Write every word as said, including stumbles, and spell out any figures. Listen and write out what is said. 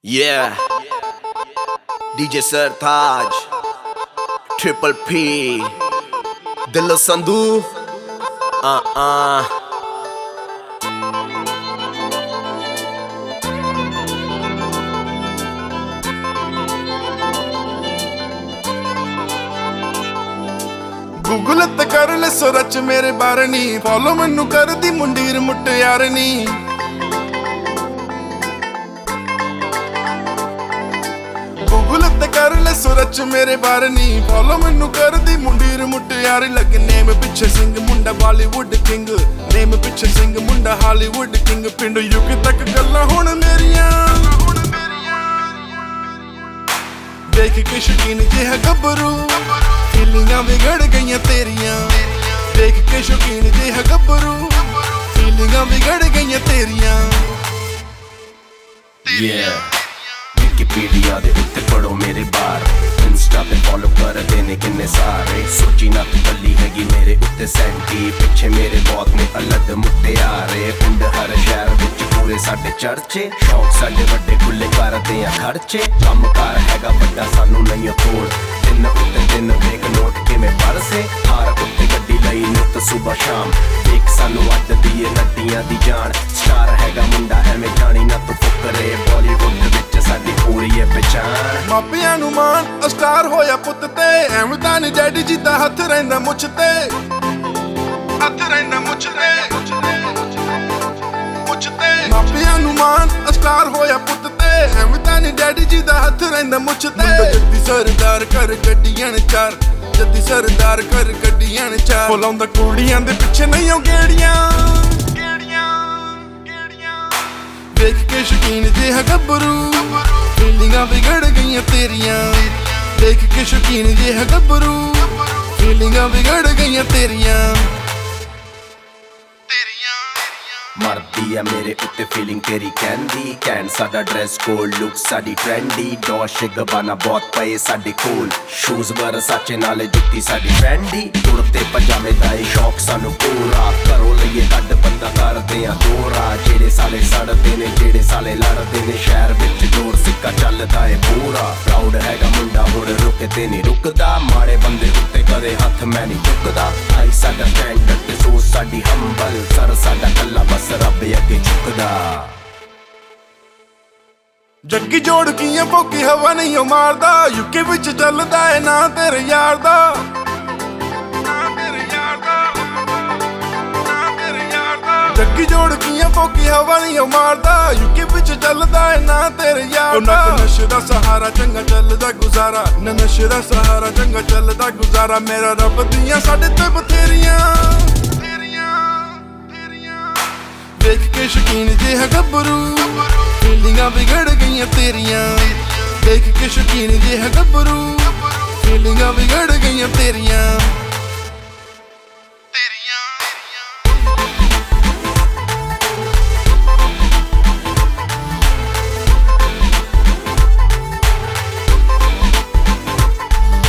Yeah, D J Sartaj, Triple P, Dilo Sandhu, uh-uh. Google ते कर ले search मेरे बारे नी, फॉलो मैनू कर दी मुंडीर मुटियार नी। गूगल ते कर ले सर्च मेरे बारे नी, फॉलो मैनू कर दी मुंडीर मुटियार। लगे नेम पिछे सिंह मुंडा बॉलीवुड किंग, नेम पिछे सिंह मुंडा हॉलीवुड किंग। पिंड युग तक गल्लां हुण मेरियां, देख के शकीन जिहा गब्बरू, फीलिंगां विगड़ गईयां तेरियां। देख के शौकीन जिहा गब्बरू, फीलिंगां विगड़ गईयां तेरियां। Yeah, विकिपीडिया दे उत्ते पढ़ो मेरे बारे, इंस्टा पे फॉलो कर देने किन्ने सारे। सोची ना तू गल्ली हैगी मेरे उत्ते सैंटी, पिछे मेरे बहुत ने अलग मुटियारे। पिंड हर शहर विच पूरे साडे चर्चे, शौक साडे वड्डे खुले करदे आ खर्चे। कम कार हैगा वड्डा सानू नहीं तोड़, दिन उत्ते दिन वेख नोट किवें बरसे। हार उत्ते गड्डी लई नित सुबह शाम, देख सानू अड्ड दी नड्डियां दी जान। स्टार हैगा मुंडा एवें जानी ना तू फुकरे, बॉलीवुड विच साडी पूरी है पहचान। मापियां नू मान स्टार होया पुੱਤ ते, ਐਵੇਂ ਤਾਂ ਨੀ ਡੈਡੀ ਜੀ ਦਾ ਹੱਥ ਰਹਿੰਦਾ ਮੁੱਛ ਤੇ। ਹੱਥ ਰਹਿੰਦਾ ਮੁੱਛ ਤੇ, ਮੁੱਛ ਤੇ। ਮਾਪਿਆਂ ਨੂੰ ਮਾਨ ਸਟਾਰ ਹੋਇਆ ਪੁੱਤ ਤੇ, ਐਵੇਂ ਤਾਂ ਨੀ ਡੈਡੀ ਜੀ ਦਾ ਹੱਥ ਰਹਿੰਦਾ ਮੁੱਛ ਤੇ। ਜੱਦੀ ਸਰਦਾਰ ਕਰ ਗੱਡੀਆਂ ਚਾਰ, ਜੱਦੀ ਸਰਦਾਰ ਕਰ ਗੱਡੀਆਂ ਚਾਰ। ਬੁਲਾਉਂਦਾ ਕੁੜੀਆਂ ਦੇ ਪਿੱਛੇ ਨਹੀਂ ਉਹ ਗੇੜੀਆਂ, ਗੇੜੀਆਂ ਗੇੜੀਆਂ। ਵੇਖ ਕੇ ਸ਼ੌਕੀਨ ਜਿਹਾ ਗੱਭਰੂ, ਫੀਲਿੰਗਾਂ ਵਿਗੜ ਗਈਆਂ ਤੇਰੀਆਂ। ਦੇਖ ਕੇ ਸ਼ੌਕੀਨ ਜਿਹਾ ਗੱਭਰੂ, ਫੀਲਿੰਗਾਂ ਵਿਗੜ ਗਈਆਂ ਤੇਰੀਆਂ। मरदी है मेरे उत्ते फीलिंग तेरी कहंदी, कैन साडा ड्रेस कोड लुक साडी ट्रेंडी। डॉश गबाना बहुत पए साडे कोल, शूज वरसाचे नाले जुत्ती साडी ट्रेंडी। कुर्ते पजामे दा ए शौक सानू पूरा, करो लईए कड बंदा करदे आ दोरा। जेड़े साले सड़दे ने जेड़े साले लड़दे ने, शहर विच जोर सिक्का चलदा है पूरा। प्राउड हैगा मुंडा हुण रुकदे नी रुकदा, माड़े बंदे उत्ते कदे हथ मैं नी चुकदा। आई साडा स्टैंडर्ड ते सोच साडी हंबल, सर साडा कल्ला बस रब अगे झुकदा। जग्गी जोड़ कीਆਂ ਭੋਕੀ हवा नहीं ओ मारदा, यूके विच चलदा है ना तेरे यार दा। जग्गी जोड़ कीਆਂ ਭੋਕੀ हवा नहीं ओ मारदा, यूके विच चलदा है ना तेरे यार दा। नशे दा सहारा चंगा चलदा गुजारा, ना नशे दा सहारा चंगा चलदा गुजारा। मेरा रब दियां साडे ते बथेरियां, देख के शौकीन जिहा गब्बरू, फीलिंगां विगड़ गईयां तेरियां। देख के शौकीन जिहा गब्बरू, फीलिंगां विगड़ गईयां तेरियां।